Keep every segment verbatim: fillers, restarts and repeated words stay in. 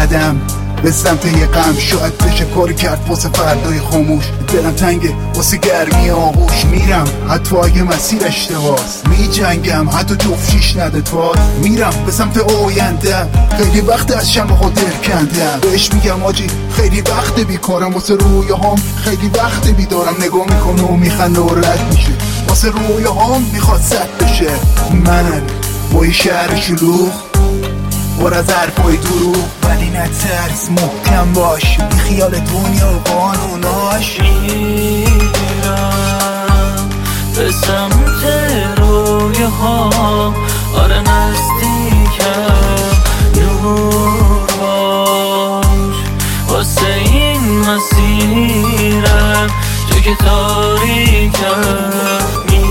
قدم به سمت یه غم، شاید بشه کاری کرد واسه فردای خاموش. دلم تنگه واسه گرمی آغوش، میرم حتی اگه مسیر اشتباس، می جنگم حتی جفتشیش نده تاز. میرم به سمت آینده، خیلی وقت از شمع خود دل کندم. بهش میگم آجی خیلی وقت بیکارم، واسه رویه هام خیلی وقت بیدارم. نگاه میکنه و میخنده و رد میشه، واسه رویه هام میخواد سد بشه. منم با یه شهر شلوغ پر از حرفای دروغ، ولی نترس محکم باش، بی خیال دنیا و قانوناش. میرم به سمت رویه ها، آره نزدیکم، نور باش واسه این مسیرم، جو که تاریکم.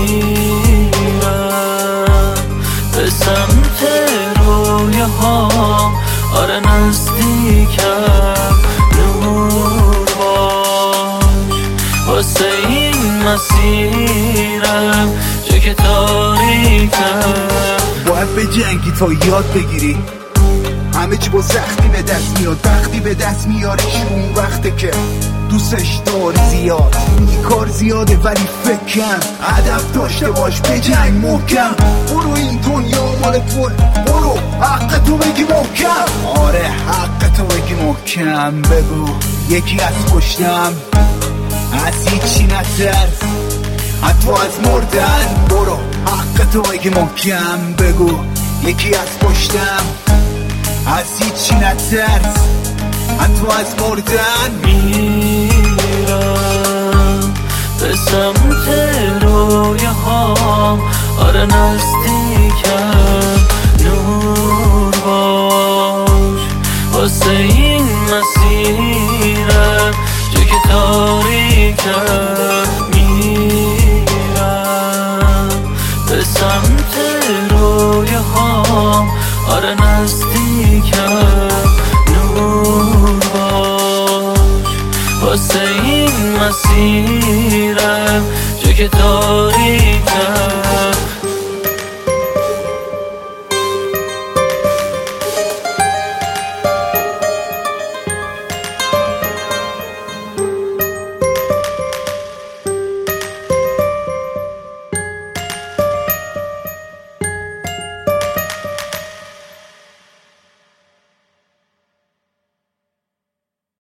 میرم به سمت رویه ها، آره نزدیکم، نور باش واسه این مسیرم، جو که تاریکم. باید به جنگی تا یاد بگیری، همه چی با سختی به دست میاد. وقتی به دست میاریش اون وقته که دوستش داری زیاد. این کار زیاده ولی فکرم هدف داشته باش، به جنگ محکم. برو این دنیا مال توه، برو حق تو بگی محکم. آره حق تو بگی محکم. بگو یکی از پشتم، از هیچی نترس حتی از مردن. برو حق تو بگی محکم. بگو یکی از پشتم، از هیچی نترس حتی از مردن. میرم به سمت رویه ها، آره نزدیکم، نور باش واسه این مسیرم، جو که تاریکم. میرم به سمت رویه ها، آره نزدیکم، نور باش واسه این مسیرم، جو که تاریکم.